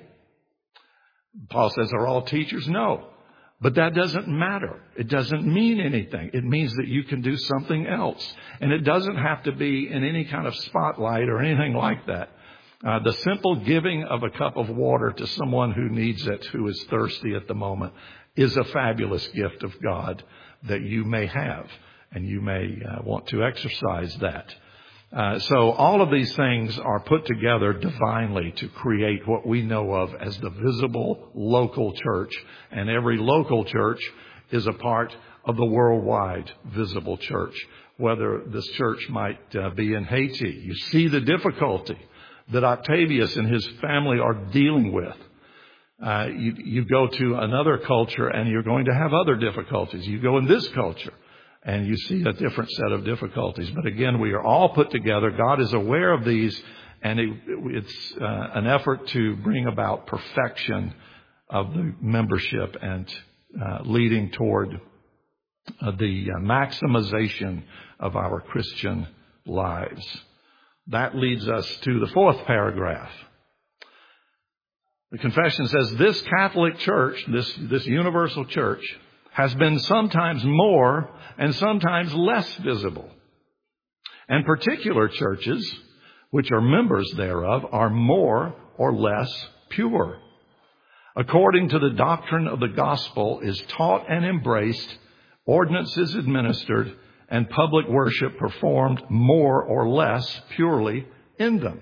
A: Paul says, are all teachers? No. But that doesn't matter. It doesn't mean anything. It means that you can do something else. And it doesn't have to be in any kind of spotlight or anything like that. Uh, the simple giving of a cup of water to someone who needs it, who is thirsty at the moment, is a fabulous gift of God that you may have. And you may uh, want to exercise that. Uh, so all of these things are put together divinely to create what we know of as the visible local church. And every local church is a part of the worldwide visible church, whether this church might uh, be in Haiti. You see the difficulty that Octavius and his family are dealing with. Uh, you, you go to another culture and you're going to have other difficulties. You go in this culture and you see a different set of difficulties. But again, we are all put together. God is aware of these, and it, it's uh, an effort to bring about perfection of the membership and uh, leading toward uh, the uh, maximization of our Christian lives. That leads us to the fourth paragraph. The confession says, this Catholic Church, this, this universal church, has been sometimes more and sometimes less visible. And particular churches, which are members thereof, are more or less pure. According to the doctrine of the gospel is taught and embraced, ordinances administered, and public worship performed more or less purely in them.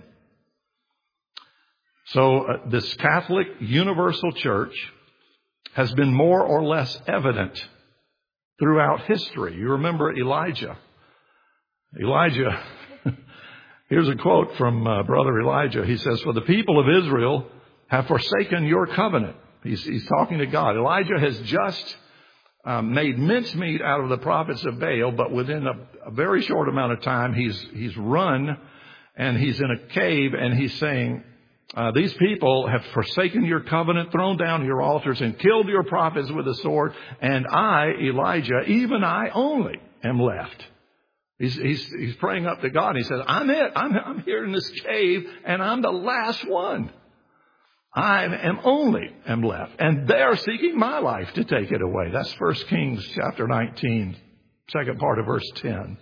A: So uh, this Catholic universal church has been more or less evident throughout history. You remember Elijah. Elijah, here's a quote from uh, Brother Elijah. He says, "For the people of Israel have forsaken your covenant." He's, he's talking to God. Elijah has just um, made mincemeat out of the prophets of Baal, but within a, a very short amount of time, he's he's run and he's in a cave and he's saying, Uh, these people have forsaken your covenant, thrown down your altars, and killed your prophets with the sword. And I, Elijah, even I only am left. He's, he's, he's praying up to God. He says, I'm it. I'm, I'm here in this cave, and I'm the last one. I am only am left. And they're seeking my life to take it away. That's First Kings chapter nineteen, second part of verse ten.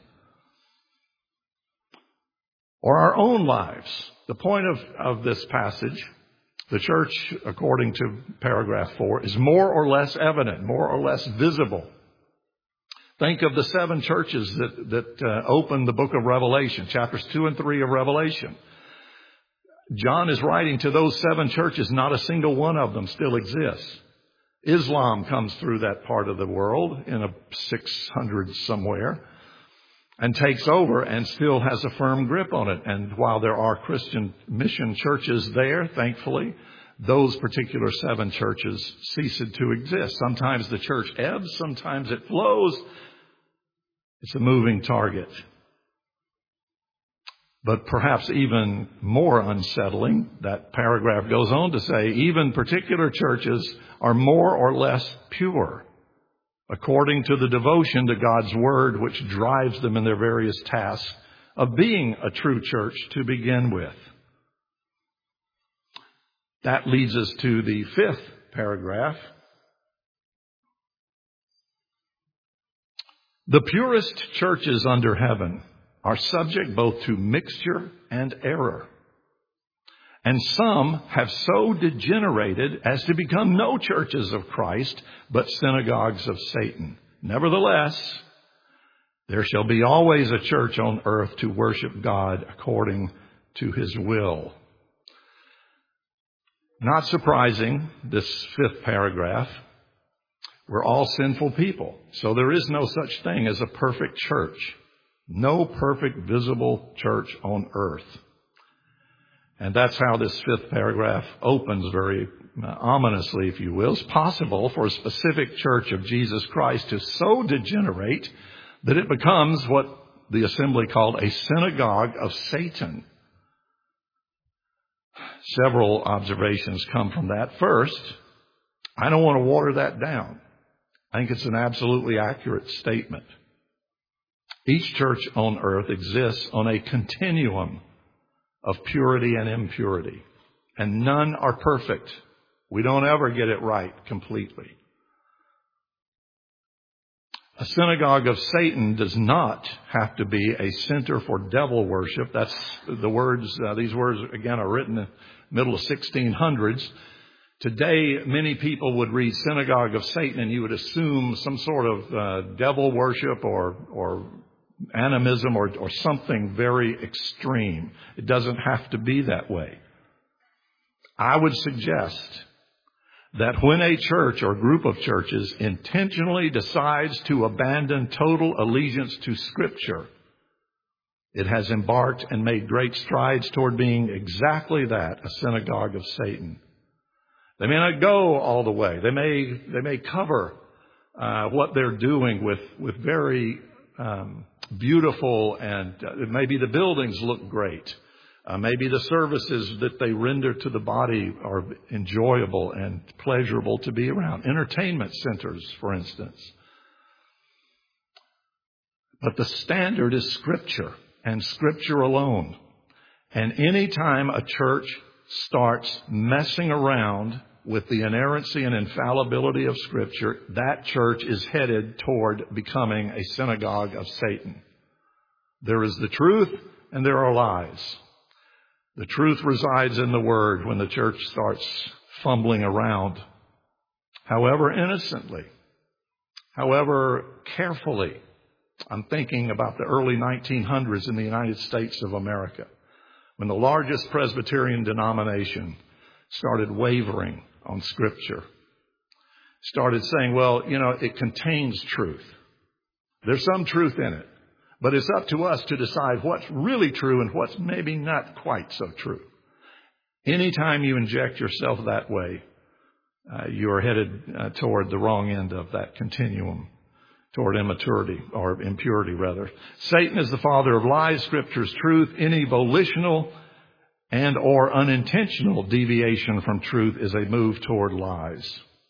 A: Or our own lives. The point of, of this passage, the church, according to paragraph four, is more or less evident, more or less visible. Think of the seven churches that, that uh, open the book of Revelation, chapters two and three of Revelation. John is writing to those seven churches. Not a single one of them still exists. Islam comes through that part of the world in a six hundred somewhere and takes over and still has a firm grip on it. And while there are Christian mission churches there, thankfully, those particular seven churches ceased to exist. Sometimes the church ebbs, sometimes it flows. It's a moving target. But perhaps even more unsettling, that paragraph goes on to say, even particular churches are more or less pure, according to the devotion to God's Word, which drives them in their various tasks of being a true church to begin with. That leads us to the fifth paragraph. The purest churches under heaven are subject both to mixture and error. And some have so degenerated as to become no churches of Christ, but synagogues of Satan. Nevertheless, there shall be always a church on earth to worship God according to His will. Not surprising, this fifth paragraph. We're all sinful people, so there is no such thing as a perfect church. No perfect visible church on earth. And that's how this fifth paragraph opens very ominously, if you will. It's possible for a specific church of Jesus Christ to so degenerate that it becomes what the assembly called a synagogue of Satan. Several observations come from that. First, I don't want to water that down. I think it's an absolutely accurate statement. Each church on earth exists on a continuum of purity and impurity. And none are perfect. We don't ever get it right completely. A synagogue of Satan does not have to be a center for devil worship. That's the words, uh, these words again are written in the middle of sixteen hundreds. Today, many people would read synagogue of Satan and you would assume some sort of uh, devil worship or, or animism or, or something very extreme. It doesn't have to be that way. I would suggest that when a church or group of churches intentionally decides to abandon total allegiance to Scripture, it has embarked and made great strides toward being exactly that, a synagogue of Satan. They may not go all the way. They may they may cover uh, what they're doing with with very um, beautiful and uh, maybe the buildings look great. Uh, maybe the services that they render to the body are enjoyable and pleasurable to be around. Entertainment centers, for instance. But the standard is Scripture and Scripture alone. And any time a church starts messing around with the inerrancy and infallibility of Scripture, that church is headed toward becoming a synagogue of Satan. There is the truth and there are lies. The truth resides in the Word when the church starts fumbling around, however innocently, however carefully. I'm thinking about the early nineteen hundreds in the United States of America, when the largest Presbyterian denomination started wavering on Scripture, started saying, well, you know, it contains truth. There's some truth in it. But it's up to us to decide what's really true and what's maybe not quite so true. Anytime you inject yourself that way, uh, you are headed uh, toward the wrong end of that continuum, toward immaturity or impurity, rather. Satan is the father of lies. Scripture's truth. Any volitional and or unintentional deviation from truth is a move toward lies.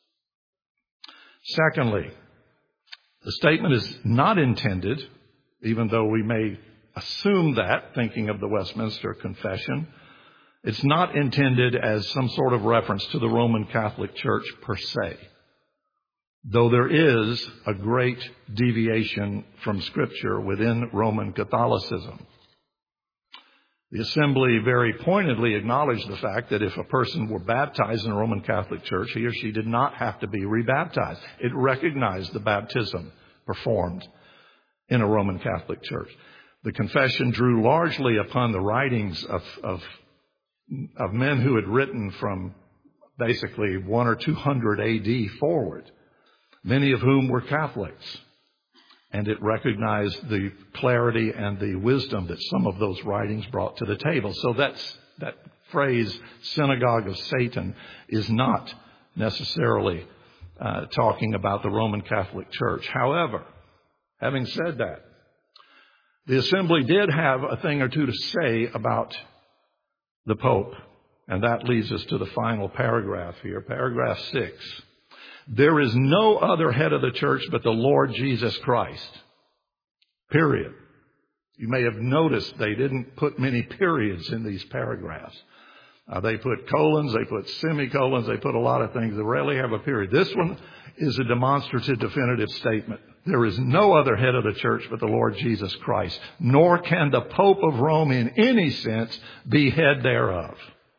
A: Secondly, the statement is not intended, even though we may assume that, thinking of the Westminster Confession, it's not intended as some sort of reference to the Roman Catholic Church per se, though there is a great deviation from Scripture within Roman Catholicism. The Assembly very pointedly acknowledged the fact that if a person were baptized in a Roman Catholic Church, he or she did not have to be rebaptized. It recognized the baptism performed in a Roman Catholic Church. The confession drew largely upon the writings of, of, of men who had written from basically one or two hundred A D forward, many of whom were Catholics. And it recognized the clarity and the wisdom that some of those writings brought to the table. So that's, that phrase, synagogue of Satan, is not necessarily uh, talking about the Roman Catholic Church. However, having said that, the Assembly did have a thing or two to say about the Pope. And that leads us to the final paragraph here, paragraph six. There is no other head of the church but the Lord Jesus Christ. Period. You may have noticed they didn't put many periods in these paragraphs. Uh, they put colons, they put semicolons, they put a lot of things. They rarely have a period. This one is a demonstrative, definitive statement. There is no other head of the church but the Lord Jesus Christ, nor can the Pope of Rome in any sense be head thereof.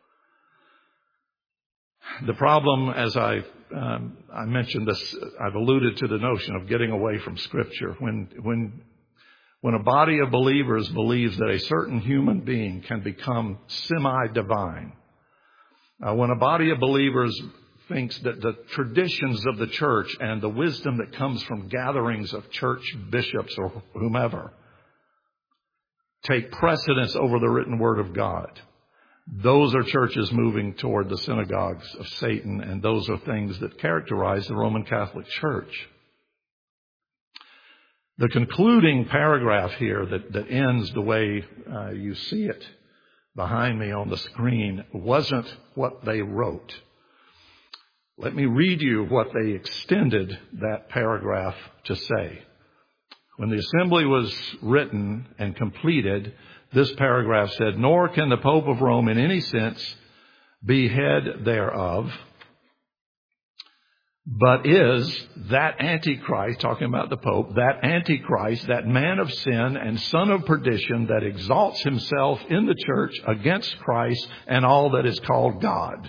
A: The problem, as I um, I mentioned this, I've alluded to the notion of getting away from Scripture. When when when a body of believers believes that a certain human being can become semi-divine, uh, when a body of believers thinks that the traditions of the church and the wisdom that comes from gatherings of church bishops or whomever take precedence over the written word of God, those are churches moving toward the synagogues of Satan, and those are things that characterize the Roman Catholic Church. The concluding paragraph here that, that ends the way uh, you see it behind me on the screen wasn't what they wrote. Let me read you what they extended that paragraph to say. When the assembly was written and completed, this paragraph said, nor can the Pope of Rome in any sense be head thereof, but is that Antichrist, talking about the Pope, that Antichrist, that man of sin and son of perdition that exalts himself in the church against Christ and all that is called God.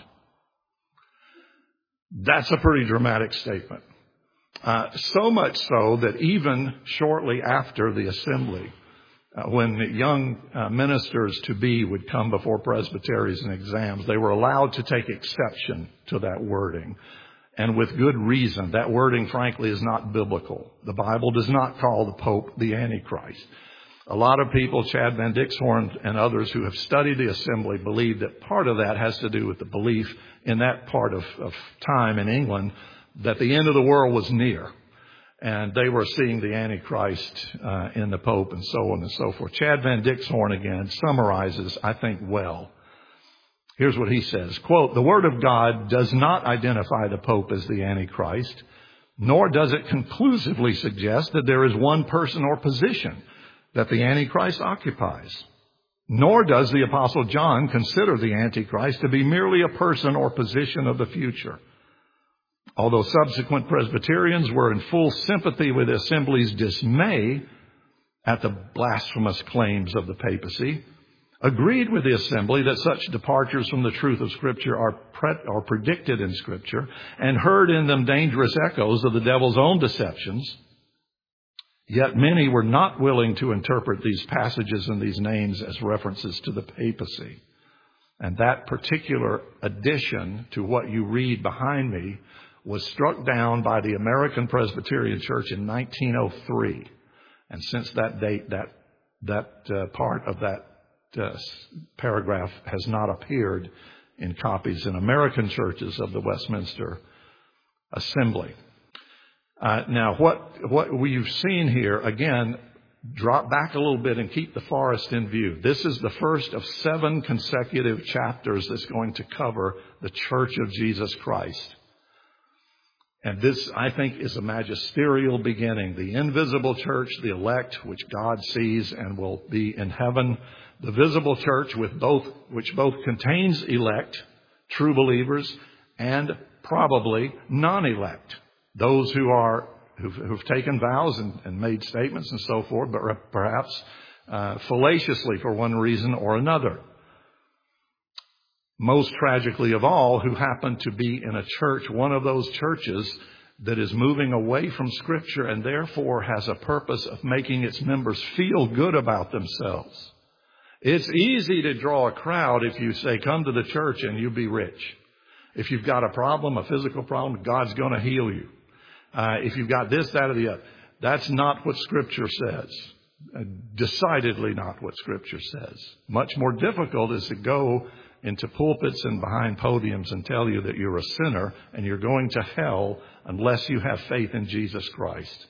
A: That's a pretty dramatic statement. Uh, so much so that even shortly after the assembly, uh, when young uh, ministers to be would come before presbyteries and exams, they were allowed to take exception to that wording. And with good reason. That wording, frankly, is not biblical. The Bible does not call the Pope the Antichrist. A lot of people, Chad Van Dixhorn and others who have studied the assembly, believe that part of that has to do with the belief in that part of, of time in England that the end of the world was near. And they were seeing the Antichrist uh, in the Pope and so on and so forth. Chad Van Dixhorn, again, summarizes, I think, well. Here's what he says, quote, the Word of God does not identify the Pope as the Antichrist, nor does it conclusively suggest that there is one person or position that the Antichrist occupies. Nor does the Apostle John consider the Antichrist to be merely a person or position of the future. Although subsequent Presbyterians were in full sympathy with the assembly's dismay at the blasphemous claims of the papacy, agreed with the assembly that such departures from the truth of Scripture are, pre- are predicted in Scripture, and heard in them dangerous echoes of the devil's own deceptions. Yet many were not willing to interpret these passages and these names as references to the papacy. And that particular addition to what you read behind me was struck down by the American Presbyterian Church in nineteen oh three. And since that date, that, that uh, part of that Uh, paragraph has not appeared in copies in American churches of the Westminster Assembly. Uh, now, what what we've seen here, again, drop back a little bit and keep the forest in view. This is the first of seven consecutive chapters that's going to cover the Church of Jesus Christ. And this, I think, is a magisterial beginning. The invisible church, the elect, which God sees and will be in heaven. The visible church, with both, which both contains elect, true believers, and probably non-elect. Those who are, who've, who've taken vows and, and made statements and so forth, but perhaps uh, fallaciously for one reason or another. Most tragically of all, who happen to be in a church, one of those churches that is moving away from Scripture and therefore has a purpose of making its members feel good about themselves. It's easy to draw a crowd if you say, come to the church and you'll be rich. If you've got a problem, a physical problem, God's going to heal you. Uh, if you've got this, that, or the other. That's not what Scripture says. Uh, decidedly not what Scripture says. Much more difficult is to go into pulpits and behind podiums and tell you that you're a sinner and you're going to hell unless you have faith in Jesus Christ.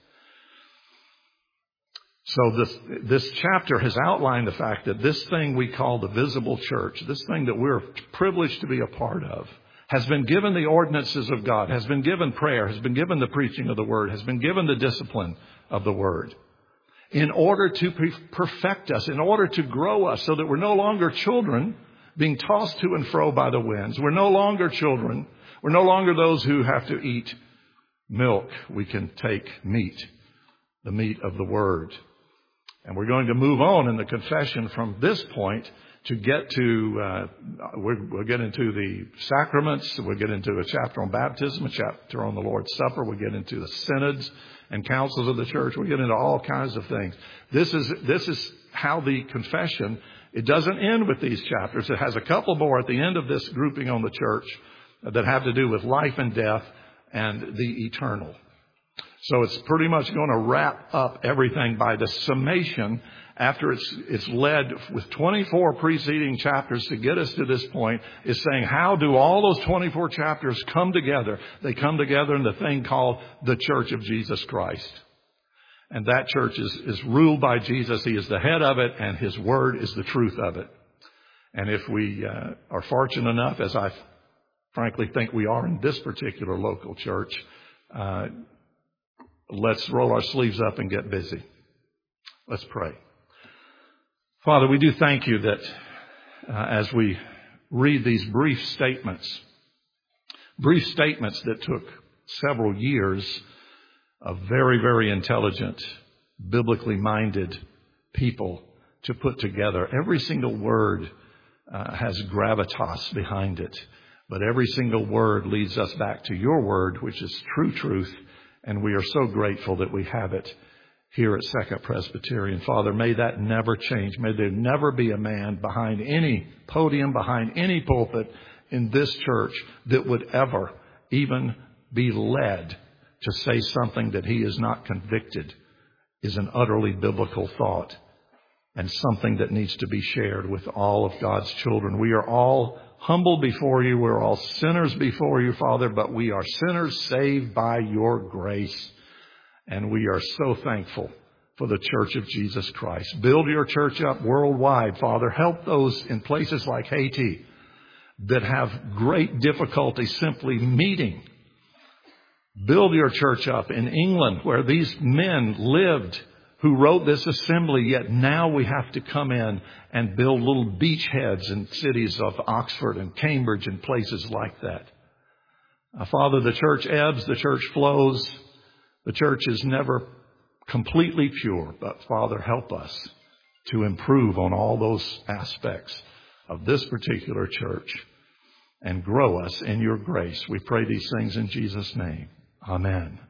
A: So this, this chapter has outlined the fact that this thing we call the visible church, this thing that we're privileged to be a part of, has been given the ordinances of God, has been given prayer, has been given the preaching of the Word, has been given the discipline of the Word, in order to perfect us, in order to grow us so that we're no longer children being tossed to and fro by the winds. We're no longer children. We're no longer those who have to eat milk. We can take meat, the meat of the Word. And we're going to move on in the confession from this point to get to, uh, we'll, we'll get into the sacraments. We'll get into a chapter on baptism, a chapter on the Lord's Supper. We'll get into the synods and councils of the church. We'll get into all kinds of things. This is, this is how the confession, it doesn't end with these chapters. It has a couple more at the end of this grouping on the church that have to do with life and death and the eternal. So it's pretty much going to wrap up everything by the summation after it's, it's led with twenty-four preceding chapters to get us to this point, is saying, how do all those twenty-four chapters come together? They come together in the thing called the Church of Jesus Christ. And that church is, is ruled by Jesus. He is the head of it, and His Word is the truth of it. And if we uh, are fortunate enough, as I frankly think we are in this particular local church, uh, let's roll our sleeves up and get busy. Let's pray. Father, we do thank you that uh, as we read these brief statements, brief statements that took several years of very, very intelligent, biblically minded people to put together. Every single word uh, has gravitas behind it, but every single word leads us back to your word, which is true truth, and we are so grateful that we have it here at Second Presbyterian. Father, may that never change. May there never be a man behind any podium, behind any pulpit in this church that would ever even be led to say something that he is not convicted is an utterly biblical thought and something that needs to be shared with all of God's children. We are all humble before you. We're all sinners before you, Father, but we are sinners saved by your grace. And we are so thankful for the Church of Jesus Christ. Build your church up worldwide, Father. Help those in places like Haiti that have great difficulty simply meeting. Build your church up in England, where these men lived who wrote this assembly, yet now we have to come in and build little beachheads in cities of Oxford and Cambridge and places like that. Uh, Father, the church ebbs, the church flows. The church is never completely pure, but Father, help us to improve on all those aspects of this particular church and grow us in your grace. We pray these things in Jesus' name. Amen.